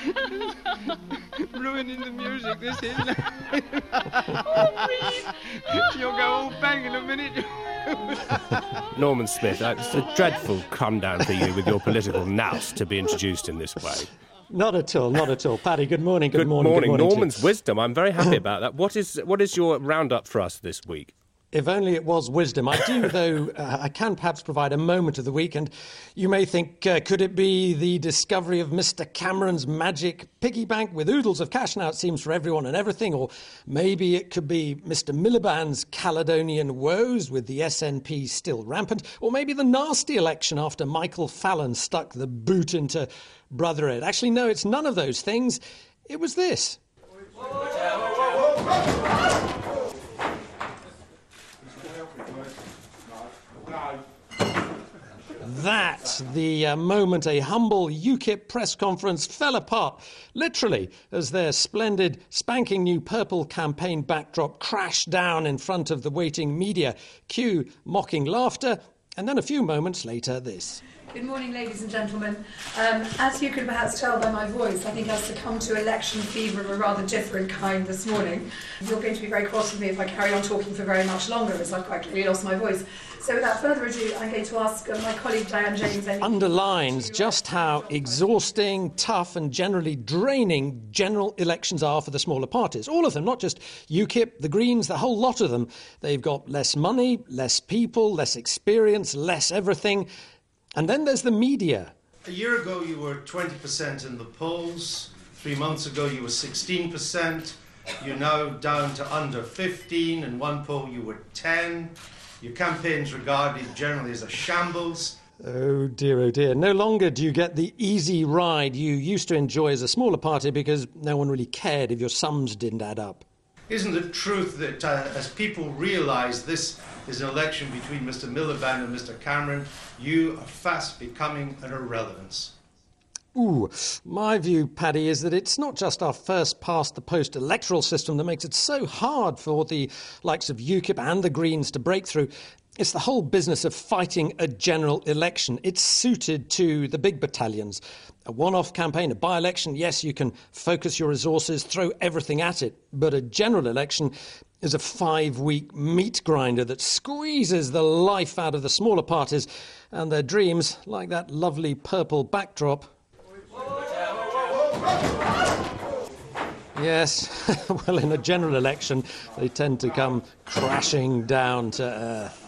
Ruining the music, this is. Oh, please. You'll go all bang in a minute. Norman Smith, it's a dreadful come down for you with your political nous to be introduced in this way. Not at all, not at all. Paddy, good morning. Good morning. Norman's wisdom. I'm very happy about that. What is your roundup for us this week? If only it was wisdom. I do, though, I can perhaps provide a moment of the week, and you may think, could it be the discovery of Mr Cameron's magic piggy bank with oodles of cash now, it seems, for everyone and everything? Or maybe it could be Mr Miliband's Caledonian woes with the SNP still rampant? Or maybe the nasty election after Michael Fallon stuck the boot into Brotherhood? Actually, no, it's none of those things. It was this. That, the moment a humble UKIP press conference fell apart, literally, as their splendid, spanking new purple campaign backdrop crashed down in front of the waiting media. Cue mocking laughter, and then a few moments later, this. Good morning, ladies and gentlemen. As you can perhaps tell by my voice, I think I've succumbed to election fever of a rather different kind this morning. You're going to be very cross with me if I carry on talking for very much longer, as I've quite clearly lost my voice. So without further ado, I'm going to ask my colleague Diane James... Underlines just how exhausting, tough and generally draining general elections are for the smaller parties. All of them, not just UKIP, the Greens, the whole lot of them. They've got less money, less people, less experience, less everything. And then there's the media. A year ago you were 20% in the polls. 3 months ago you were 16%. You're now down to under 15. In one poll you were 10. Your campaign's regarded generally as a shambles. Oh dear. No longer do you get the easy ride you used to enjoy as a smaller party because no one really cared if your sums didn't add up. Isn't it truth that as people realise this is an election between Mr Miliband and Mr Cameron, you are fast becoming an irrelevance? Ooh, my view, Paddy, is that it's not just our first-past-the-post electoral system that makes it so hard for the likes of UKIP and the Greens to break through. It's the whole business of fighting a general election. It's suited to the big battalions. A one-off campaign, a by-election, yes, you can focus your resources, throw everything at it. But a general election is a 5-week meat grinder that squeezes the life out of the smaller parties and their dreams, like that lovely purple backdrop. Yes, well, in a general election, they tend to come crashing down to earth.